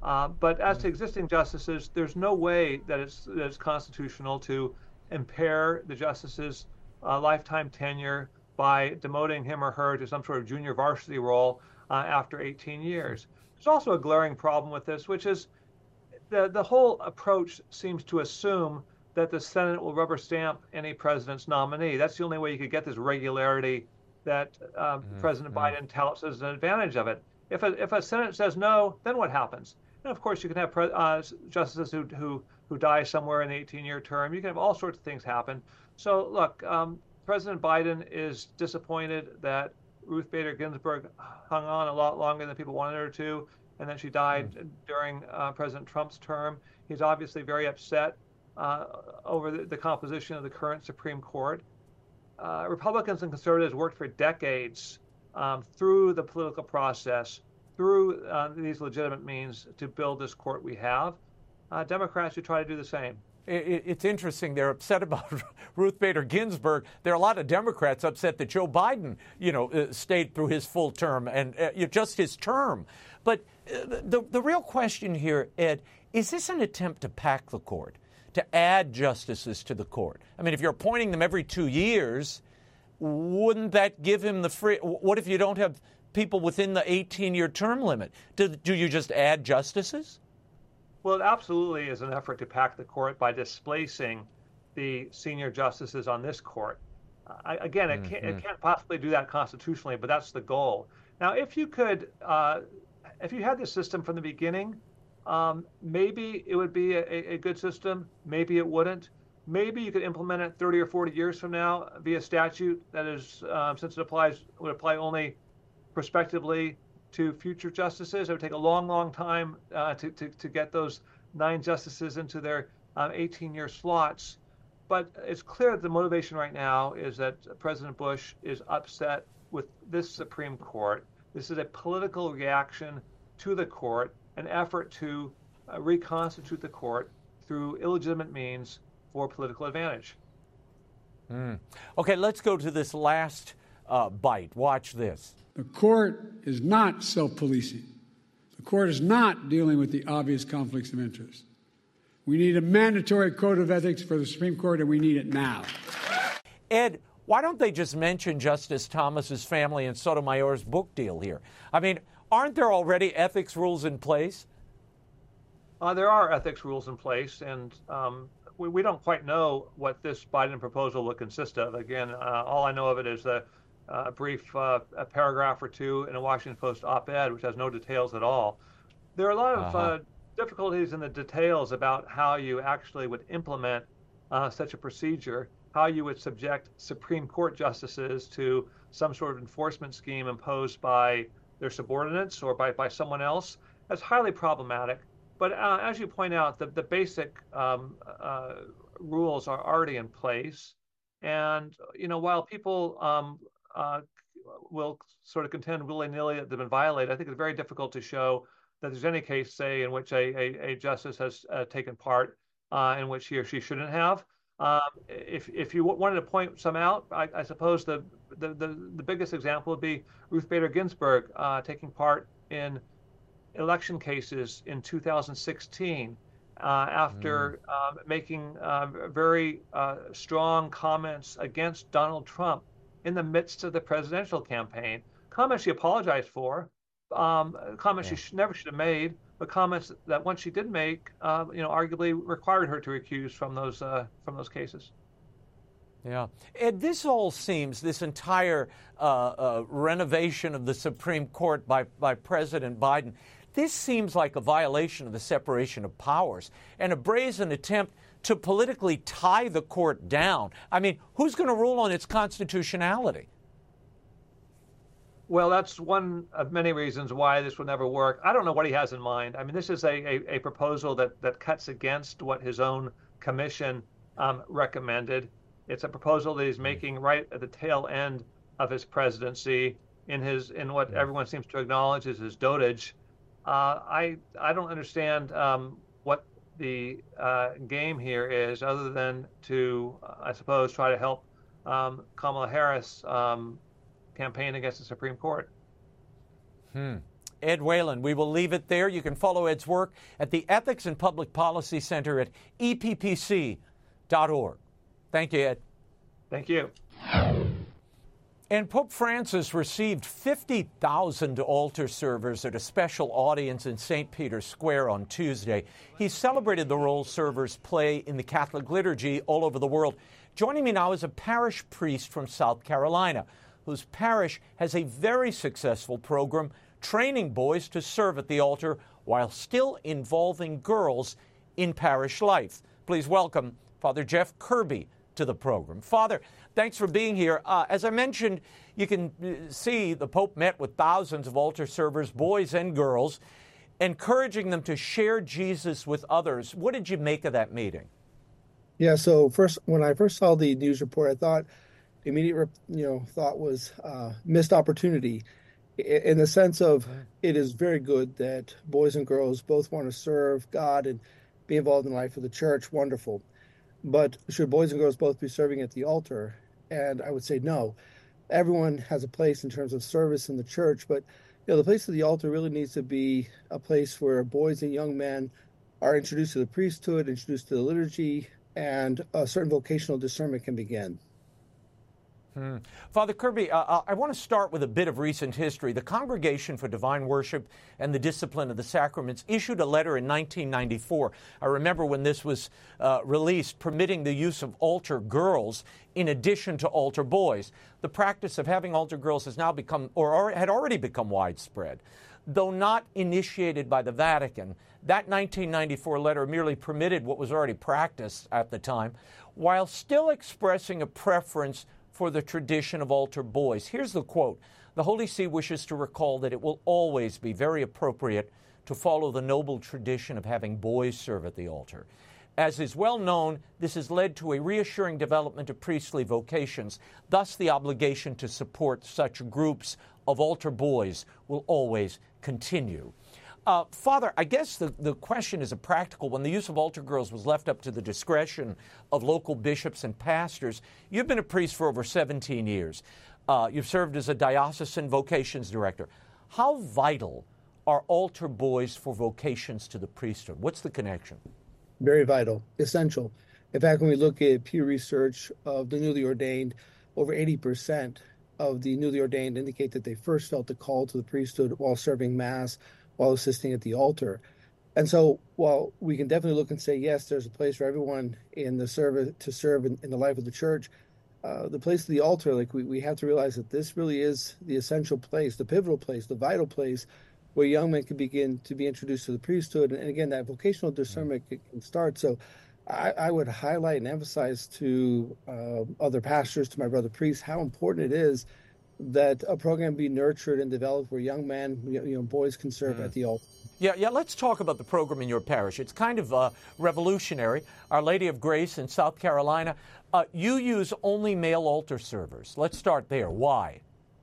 Uh, but as to existing justices, there's no way that it's, that it's constitutional to impair the justice's uh, lifetime tenure by demoting him or her to some sort of junior varsity role uh, after eighteen years. There's also a glaring problem with this, which is the, the whole approach seems to assume that the Senate will rubber stamp any president's nominee. That's the only way you could get this regularity that uh, mm-hmm. President Biden touts as an advantage of it. If a, if a Senate says no, then what happens? And of course, you can have pre- uh, justices who, who who die somewhere in the eighteen-year term. You can have all sorts of things happen. So look, um, President Biden is disappointed that Ruth Bader Ginsburg hung on a lot longer than people wanted her to, and then she died mm. during uh, President Trump's term. He's obviously very upset uh, over the, the composition of the current Supreme Court. Uh, Republicans and conservatives worked for decades um, through the political process, through uh, these legitimate means to build this court we have. Uh, Democrats should try to do the same. It, it's interesting. They're upset about Ruth Bader Ginsburg. There are a lot of Democrats upset that Joe Biden, you know, uh, stayed through his full term and uh, just his term. But uh, the the real question here, Ed, is this an attempt to pack the court, to add justices to the court? I mean, if you're appointing them every two years, wouldn't that give him the free? What if you don't have people within the eighteen-year term limit? Do, do you just add justices? Well, it absolutely is an effort to pack the court by displacing the senior justices on this court. Uh, again, it can't, mm-hmm. it can't possibly do that constitutionally, but that's the goal. Now, if you could, uh, if you had this system from the beginning, um, maybe it would be a, a good system. Maybe it wouldn't. Maybe you could implement it thirty or forty years from now via statute. That is, um, since it applies, would apply only prospectively to future justices. It would take a long, long time uh, to, to, to get those nine justices into their um, eighteen-year slots. But it's clear that the motivation right now is that President Bush is upset with this Supreme Court. This is a political reaction to the court, an effort to uh, reconstitute the court through illegitimate means for political advantage. Mm. Okay, let's go to this last uh, bite. Watch this. The court is not self-policing. The court is not dealing with the obvious conflicts of interest. We need a mandatory code of ethics for the Supreme Court, and we need it now. Ed, why don't they just mention Justice Thomas's family and Sotomayor's book deal here? I mean, aren't there already ethics rules in place? Uh, there are ethics rules in place, and um, we, we don't quite know what this Biden proposal will consist of. Again, uh, all I know of it is the Uh, a brief uh, a paragraph or two in a Washington Post op-ed, which has no details at all. There are a lot of uh-huh. uh, difficulties in the details about how you actually would implement uh, such a procedure, how you would subject Supreme Court justices to some sort of enforcement scheme imposed by their subordinates or by, by someone else. That's highly problematic. But uh, as you point out, the, the basic um, uh, rules are already in place. And, you know, while people um, Uh, will sort of contend willy-nilly that they've been violated, I think it's very difficult to show that there's any case, say, in which a, a, a justice has uh, taken part uh, in which he or she shouldn't have. Um, if if you w- wanted to point some out, I, I suppose the, the, the, the biggest example would be Ruth Bader Ginsburg uh, taking part in election cases in two thousand sixteen uh, after mm. uh, making uh, very uh, strong comments against Donald Trump in the midst of the presidential campaign. Comments she apologized for, um, comments yeah. she sh- never should have made, but comments that once she did make, uh, you know, arguably required her to recuse from those uh, from those cases. Yeah. Ed, this all seems, this entire uh, uh, renovation of the Supreme Court by, by President Biden, this seems like a violation of the separation of powers and a brazen attempt to politically tie the court down. I mean, who's going to rule on its constitutionality? Well, that's one of many reasons why this will never work. I don't know what he has in mind. I mean, this is a, a, a proposal that, that cuts against what his own commission um, recommended. It's a proposal that he's making right at the tail end of his presidency in his in what everyone seems to acknowledge is his dotage. Uh, I I don't understand um, what the uh, game here is, other than to, uh, I suppose, try to help um, Kamala Harris um, campaign against the Supreme Court. Hmm. Ed Whalen. We will leave it there. You can follow Ed's work at the Ethics and Public Policy Center at E P P C dot org. Thank you, Ed. Thank you. And Pope Francis received fifty thousand altar servers at a special audience in Saint Peter's Square on Tuesday. He celebrated the role servers play in the Catholic liturgy all over the world. Joining me now is a parish priest from South Carolina, whose parish has a very successful program training boys to serve at the altar while still involving girls in parish life. Please welcome Father Jeff Kirby to the program. Father, thanks for being here. Uh, as I mentioned, you can see the Pope met with thousands of altar servers, boys and girls, encouraging them to share Jesus with others. What did you make of that meeting? Yeah, so first, when I first saw the news report, I thought, the immediate you know, thought was uh, missed opportunity, in the sense of it is very good that boys and girls both want to serve God and be involved in the life of the church. Wonderful. But should boys and girls both be serving at the altar? And I would say no. Everyone has a place in terms of service in the church, but you know, the place of the altar really needs to be a place where boys and young men are introduced to the priesthood, introduced to the liturgy, and a certain vocational discernment can begin. Hmm. Father Kirby, uh, I want to start with a bit of recent history. The Congregation for Divine Worship and the Discipline of the Sacraments issued a letter in nineteen ninety-four. I remember when this was uh, released, permitting the use of altar girls in addition to altar boys. The practice of having altar girls has now become, or had already become widespread. Though not initiated by the Vatican, that nineteen ninety-four letter merely permitted what was already practiced at the time, while still expressing a preference for the tradition of altar boys. Here's the quote. The Holy See wishes to recall that it will always be very appropriate to follow the noble tradition of having boys serve at the altar. As is well known, this has led to a reassuring development of priestly vocations. Thus, the obligation to support such groups of altar boys will always continue. Uh, Father, I guess the, the question is a practical one. The use of altar girls was left up to the discretion of local bishops and pastors. You've been a priest for over seventeen years. Uh, you've served as a diocesan vocations director. How vital are altar boys for vocations to the priesthood? What's the connection? Very vital, essential. In fact, when we look at Pew Research of the newly ordained, over eighty percent of the newly ordained indicate that they first felt the call to the priesthood while serving Mass, while assisting at the altar. And so while we can definitely look and say, yes, there's a place for everyone in the service to serve in, in the life of the church, uh, the place of the altar, like we, we have to realize that this really is the essential place, the pivotal place, the vital place where young men can begin to be introduced to the priesthood. And again, that vocational discernment can, can start. So I, I would highlight and emphasize to uh, other pastors, to my brother priests, how important it is that a program be nurtured and developed where young men, you know, boys can serve mm. at the altar. Yeah, yeah. Let's talk about the program in your parish. It's kind of uh, revolutionary. Our Lady of Grace in South Carolina. Uh, you use only male altar servers. Let's start there. Why?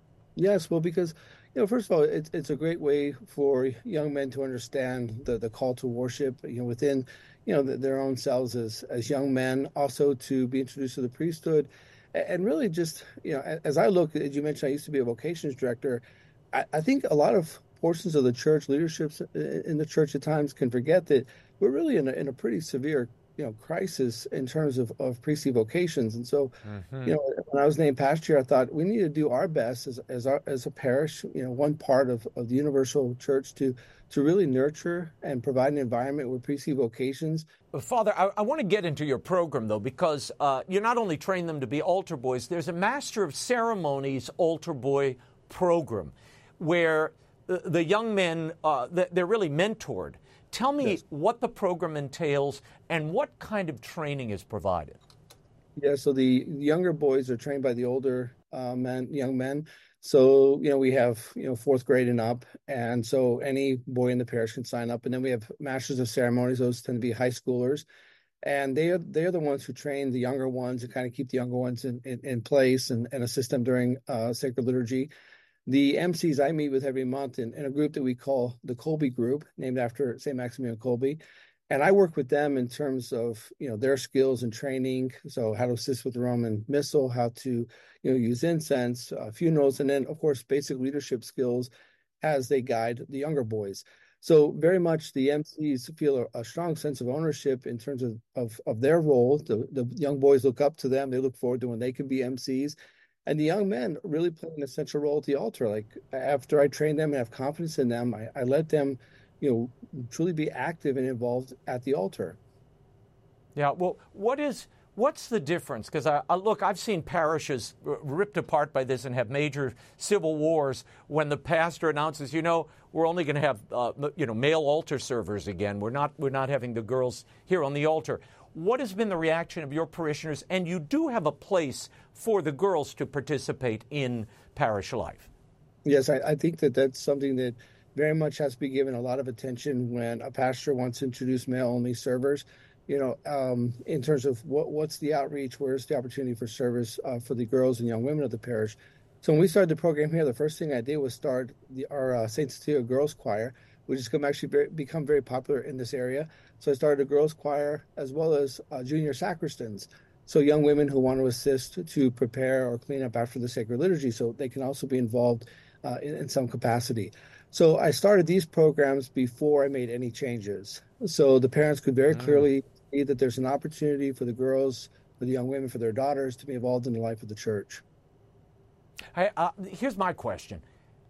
Yes, well, because, you know, first of all, it's it's a great way for young men to understand the, the call to worship, you know, within, you know, the, their own selves as as young men. Also to be introduced to the priesthood. And really just, you know, as I look, as you mentioned, I used to be a vocations director. I, I think a lot of portions of the church, leaderships in the church at times can forget that we're really in a, in a pretty severe, you know, crisis in terms of, of priestly vocations. And so, mm-hmm. you know, when I was named pastor, I thought we need to do our best as as, our, as a parish, you know, one part of, of the universal church to to really nurture and provide an environment where priestly vocations. Father, I, I want to get into your program, though, because uh, you not only train them to be altar boys, there's a Master of Ceremonies altar boy program where the, the young men, uh, they're really mentored. Tell me yes. what the program entails and what kind of training is provided. Yeah, so the younger boys are trained by the older uh, men, young men. So, you know, we have, you know, fourth grade and up. And so any boy in the parish can sign up. And then we have Masters of Ceremonies. Those tend to be high schoolers. And they are, they are the ones who train the younger ones and kind of keep the younger ones in, in, in place and, and assist them during uh, sacred liturgy. The M Cs I meet with every month in, in a group that we call the Kolbe Group, named after Saint Maximilian Kolbe. And I work with them in terms of, you know, their skills and training. So how to assist with the Roman Missal, how to, you know, use incense, uh, funerals, and then, of course, basic leadership skills. as they guide the younger boys. So very much the M Cs feel a, a strong sense of ownership in terms of, of, of their role. The, the young boys look up to them. They look forward to when they can be M Cs. And the young men really play an essential role at the altar. Like after I train them and have confidence in them, I, I let them, you know, truly be active and involved at the altar. Yeah, well, what is... What's the difference? Because, I, I, look, I've seen parishes ripped apart by this and have major civil wars when the pastor announces, you know, we're only going to have, uh, you know, male altar servers again. We're not, we're not having the girls here on the altar. What has been the reaction of your parishioners? And you do have a place for the girls to participate in parish life. Yes, I, I think that that's something that very much has to be given a lot of attention when a pastor wants to introduce male-only servers. You know, um, in terms of what, what's the outreach, where's the opportunity for service uh, for the girls and young women of the parish. So when we started the program here, the first thing I did was start the, our uh, Saint Cecilia Girls Choir, which has come actually very, become very popular in this area. So I started a girls choir as well as uh, junior sacristans. So young women who want to assist to prepare or clean up after the sacred liturgy, so they can also be involved uh, in, in some capacity. So I started these programs before I made any changes. So the parents could very mm. clearly see that there's an opportunity for the girls, for the young women, for their daughters to be involved in the life of the church. Hey, uh, here's my question.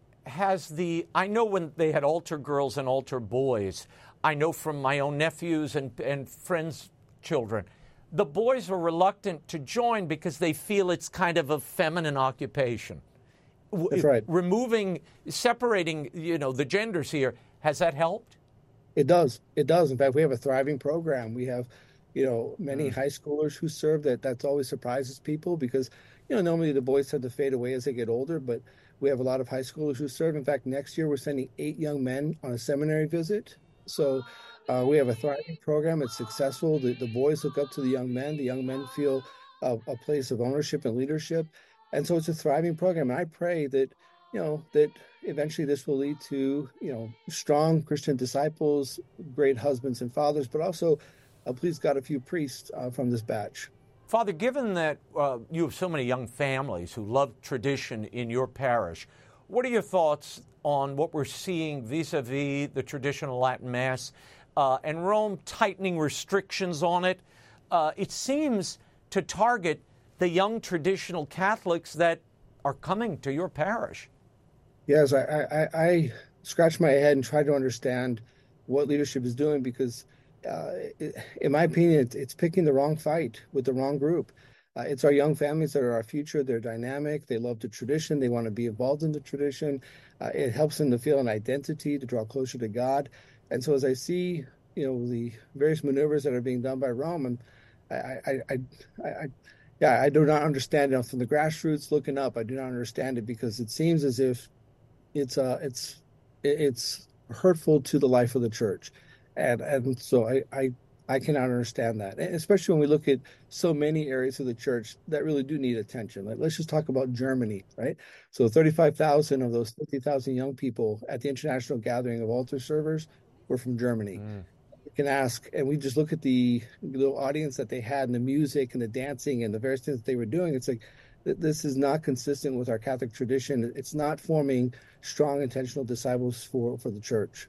Has the, I know when they had altar girls and altar boys, I know from my own nephews and, and friends' children, the boys are reluctant to join because they feel it's kind of a feminine occupation. That's right. Removing, separating, you know, the genders here, has that helped? It does. It does. In fact, we have a thriving program. We have, you know, many mm. high schoolers who serve. That that's always surprises people because, you know, normally the boys tend to fade away as they get older, but we have a lot of high schoolers who serve. In fact, next year we're sending eight young men on a seminary visit. So uh, we have a thriving program. It's successful. The, the boys look up to the young men. The young men feel a, a place of ownership and leadership. And so it's a thriving program. And I pray that, you know, that eventually this will lead to, you know, strong Christian disciples, great husbands and fathers, but also, uh, please God, a few priests uh, from this batch. Father, given that uh, you have so many young families who love tradition in your parish, what are your thoughts on what we're seeing vis-a-vis the traditional Latin Mass uh, and Rome tightening restrictions on it? Uh, it seems to target the young traditional Catholics that are coming to your parish. Yes, I, I, I scratch my head and try to understand what leadership is doing because, uh, it, in my opinion, it's, it's picking the wrong fight with the wrong group. Uh, it's our young families that are our future. They're dynamic. They love the tradition. They want to be involved in the tradition. Uh, it helps them to feel an identity, to draw closer to God. And so as I see, you know, the various maneuvers that are being done by Rome, and I, I, I, I, I yeah, I do not understand it from the grassroots looking up. I do not understand it because it seems as if it's uh it's it's hurtful to the life of the church, and and so I I, I cannot understand that, and especially when we look at so many areas of the church that really do need attention. Like let's just talk about Germany, right? So thirty-five thousand of those fifty thousand young people at the international gathering of altar servers were from Germany. Mm. You can ask, and we just look at the little audience that they had and the music and the dancing and the various things that they were doing. It's like, this is not consistent with our Catholic tradition. It's not forming strong, intentional disciples for, for the church.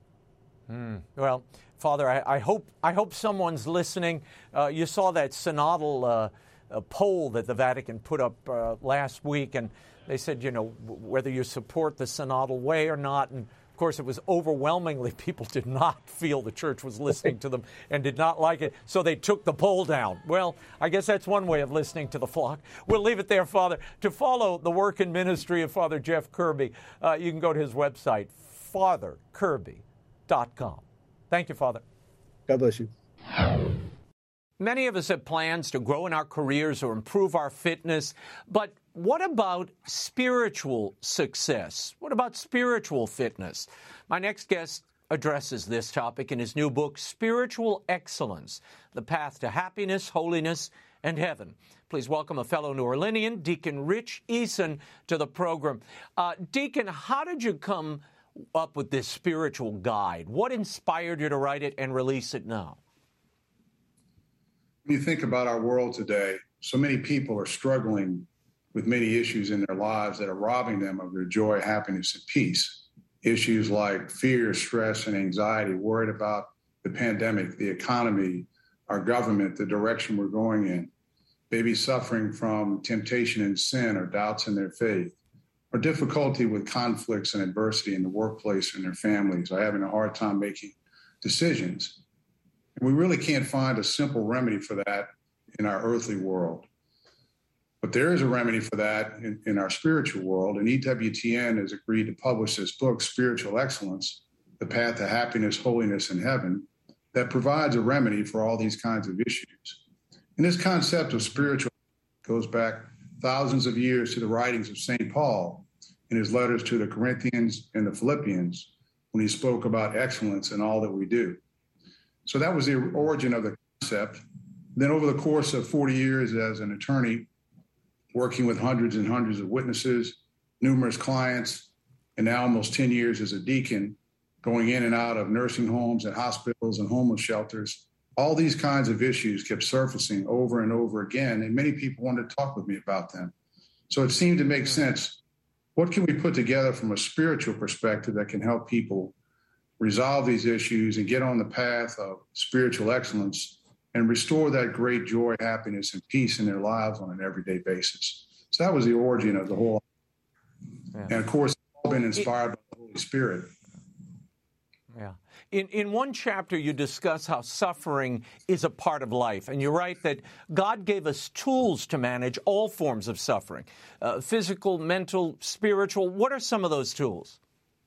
Mm. Well, Father, I, I hope I hope someone's listening. Uh, you saw that synodal uh, poll that the Vatican put up uh, last week, and they said, you know, whether you support the synodal way or not. And of course, it was overwhelmingly people did not feel the church was listening to them and did not like it, so they took the poll down. Well, I guess that's one way of listening to the flock. We'll leave it there, Father. To follow the work and ministry of Father Jeff Kirby, uh, you can go to his website, father kirby dot com. Thank you, Father. God bless you. Many of us have plans to grow in our careers or improve our fitness, but what about spiritual success? What about spiritual fitness? My next guest addresses this topic in his new book, Spiritual Excellence, The Path to Happiness, Holiness, and Heaven. Please welcome a fellow New Orleanian, Deacon Rich Eason, to the program. Uh, Deacon, how did you come up with this spiritual guide? What inspired you to write it and release it now? When you think about our world today, so many people are struggling with many issues in their lives that are robbing them of their joy, happiness, and peace. issues like fear, stress, and anxiety, worried about the pandemic, the economy, our government, the direction we're going in, maybe suffering from temptation and sin or doubts in their faith, or difficulty with conflicts and adversity in the workplace and their families, or having a hard time making decisions. And we really can't find a simple remedy for that in our earthly world. But there is a remedy for that in, in our spiritual world, and E W T N has agreed to publish this book, Spiritual Excellence, The Path to Happiness, Holiness, and Heaven, that provides a remedy for all these kinds of issues. And this concept of spiritual goes back thousands of years to the writings of Saint Paul in his letters to the Corinthians and the Philippians, when he spoke about excellence in all that we do. So that was the origin of the concept. Then over the course of forty years as an attorney, working with hundreds and hundreds of witnesses, numerous clients, and now almost ten years as a deacon, going in and out of nursing homes and hospitals and homeless shelters, all these kinds of issues kept surfacing over and over again, and many people wanted to talk with me about them. So it seemed to make sense. What can we put together from a spiritual perspective that can help people resolve these issues and get on the path of spiritual excellence and restore that great joy, happiness, and peace in their lives on an everyday basis? So that was the origin of the whole. Yeah. And of course, it's all been inspired by the Holy Spirit. Yeah. In, in one chapter, you discuss how suffering is a part of life, and you write that God gave us tools to manage all forms of suffering, uh, physical, mental, spiritual. What are some of those tools?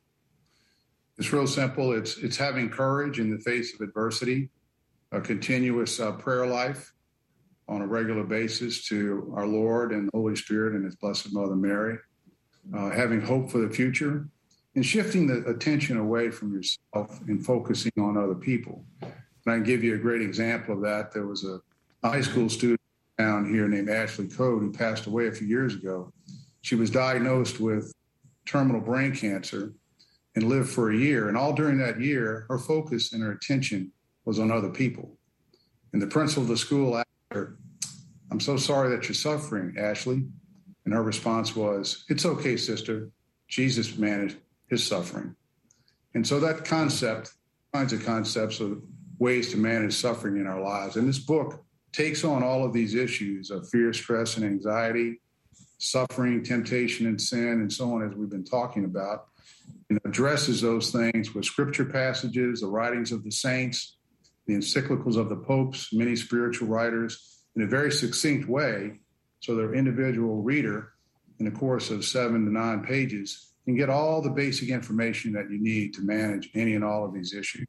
It's real simple. It's, it's having courage in the face of adversity, a continuous uh, prayer life on a regular basis to our Lord and the Holy Spirit and His Blessed Mother Mary, uh, having hope for the future, and shifting the attention away from yourself and focusing on other people. And I can give you a great example of that. There was a high school student down here named Ashley Code who passed away a few years ago. She was diagnosed with terminal brain cancer and lived for a year. And all during that year, her focus and her attention was on other people. And the principal of the school asked her, "I'm so sorry that you're suffering, Ashley." And her response was, "It's okay, sister. Jesus managed his suffering." And so that concept, kinds of concepts of ways to manage suffering in our lives. And this book takes on all of these issues of fear, stress, and anxiety, suffering, temptation, and sin, and so on, as we've been talking about, and addresses those things with scripture passages, the writings of the saints, the encyclicals of the popes, many spiritual writers, in a very succinct way, so their individual reader, in the course of seven to nine pages, can get all the basic information that you need to manage any and all of these issues.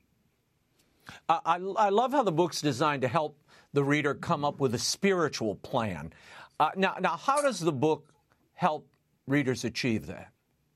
I, I, I love how the book's designed to help the reader come up with a spiritual plan. Uh, now, now, how does the book help readers achieve that?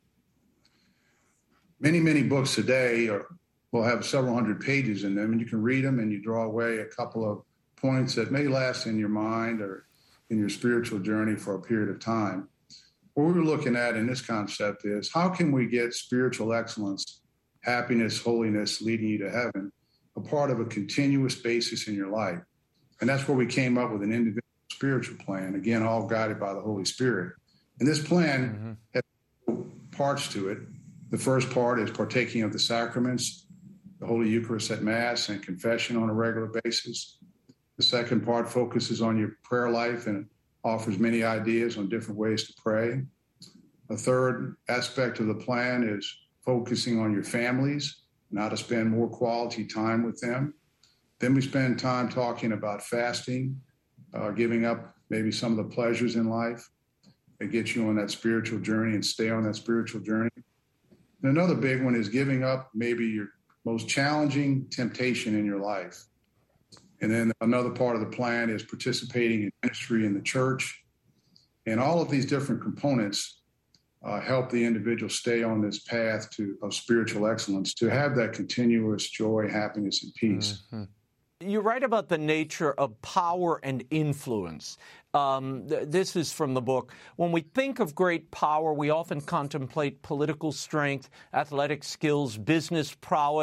Many, many books today are, will have several hundred pages in them, and you can read them and you draw away a couple of points that may last in your mind or in your spiritual journey for a period of time. What we were looking at in this concept is, how can we get spiritual excellence, happiness, holiness, leading you to heaven, a part of a continuous basis in your life? And that's where we came up with an individual spiritual plan, again, all guided by the Holy Spirit. And this plan mm-hmm. has parts to it. The first part is partaking of the sacraments, the Holy Eucharist at Mass, and confession on a regular basis. The second part focuses on your prayer life and offers many ideas on different ways to pray. A third aspect of the plan is focusing on your families and how to spend more quality time with them. Then we spend time talking about fasting, uh, giving up maybe some of the pleasures in life that get you on that spiritual journey and stay on that spiritual journey. And another big one is giving up maybe your most challenging temptation in your life. And then another part of the plan is participating in ministry in the church. And all of these different components uh, help the individual stay on this path to of spiritual excellence, to have that continuous joy, happiness, and peace. Mm-hmm. You write about the nature of power and influence. Um, th- this is from the book. When we think of great power, we often contemplate political strength, athletic skills, business prowess,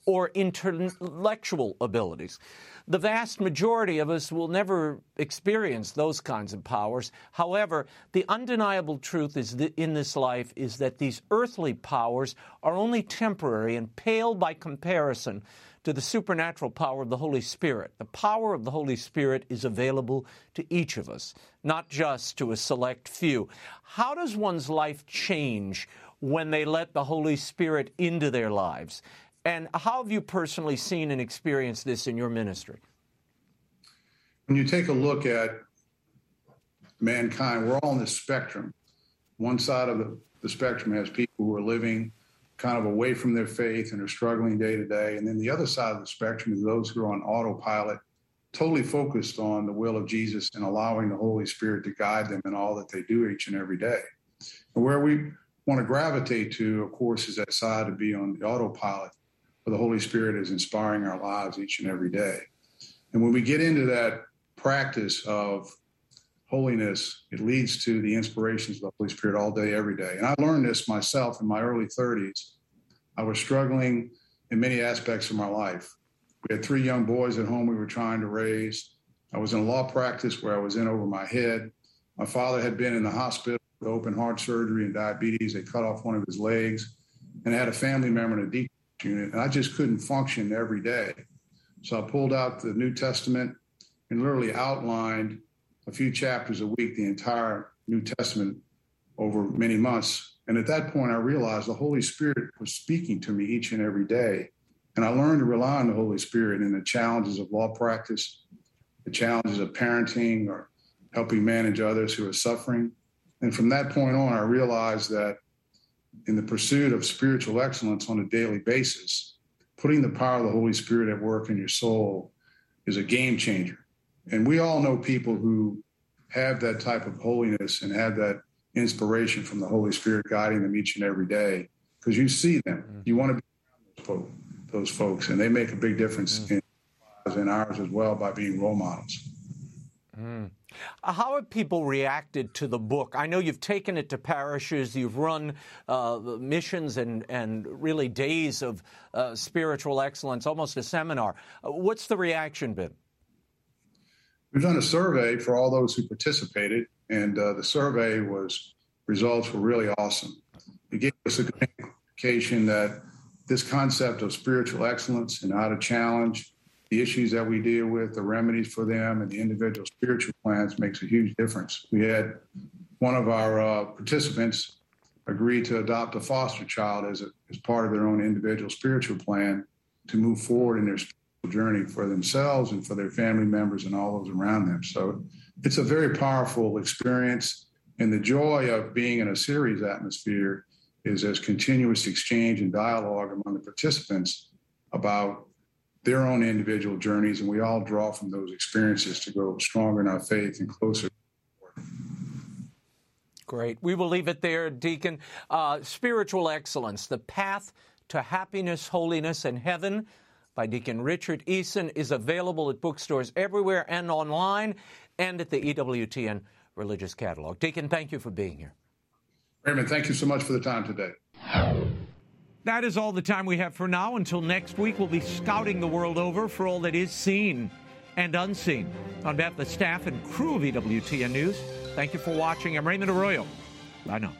or intellectual abilities. The vast majority of us will never experience those kinds of powers. However, the undeniable truth is that in this life is that these earthly powers are only temporary and pale by comparison to the supernatural power of the Holy Spirit. The power of the Holy Spirit is available to each of us, not just to a select few. How does one's life change when they let the Holy Spirit into their lives? And how have you personally seen and experienced this in your ministry? When you take a look at mankind, we're all on this spectrum. One side of the, the spectrum has people who are living kind of away from their faith and are struggling day to day. And then the other side of the spectrum is those who are on autopilot, totally focused on the will of Jesus and allowing the Holy Spirit to guide them in all that they do each and every day. And where we want to gravitate to, of course, is that side to be on the autopilot, where the Holy Spirit is inspiring our lives each and every day. And when we get into that practice of holiness, it leads to the inspirations of the Holy Spirit all day, every day. And I learned this myself in my early thirties. I was struggling in many aspects of my life. We had three young boys at home we were trying to raise. I was in a law practice where I was in over my head. My father had been in the hospital with open heart surgery and diabetes. They cut off one of his legs, and I had a family member in a detox unit, and I just couldn't function every day. So I pulled out the New Testament and literally outlined a few chapters a week, the entire New Testament over many months. And at that point, I realized the Holy Spirit was speaking to me each and every day. And I learned to rely on the Holy Spirit in the challenges of law practice, the challenges of parenting or helping manage others who are suffering. And from that point on, I realized that in the pursuit of spiritual excellence on a daily basis, putting the power of the Holy Spirit at work in your soul is a game changer. And we all know people who have that type of holiness and have that inspiration from the Holy Spirit guiding them each and every day, because you see them. You want to be around those folks, and they make a big difference mm. in lives and ours as well by being role models. Mm. How have people reacted to the book? I know you've taken it to parishes, you've run uh, missions and, and really days of uh, spiritual excellence, almost a seminar. Uh, what's the reaction been? We've done a survey for all those who participated, and uh, the survey was, results were really awesome. It gave us a good indication that this concept of spiritual excellence and how to challenge the issues that we deal with, the remedies for them, and the individual spiritual plans makes a huge difference. We had one of our uh, participants agree to adopt a foster child as, a, as part of their own individual spiritual plan to move forward in their spiritual journey for themselves and for their family members and all those around them. So it's a very powerful experience. And the joy of being in a series atmosphere is there's continuous exchange and dialogue among the participants about their own individual journeys, and we all draw from those experiences to grow stronger in our faith and closer. Great. We will leave it there, Deacon. Uh, Spiritual Excellence, The Path to Happiness, Holiness, and Heaven by Deacon Richard Eason is available at bookstores everywhere and online and at the E W T N Religious Catalog. Deacon, thank you for being here. Raymond, thank you so much for the time today. That is all the time we have for now. Until next week, we'll be scouting the world over for all that is seen and unseen. On behalf of the staff and crew of E W T N News, thank you for watching. I'm Raymond Arroyo. Bye now.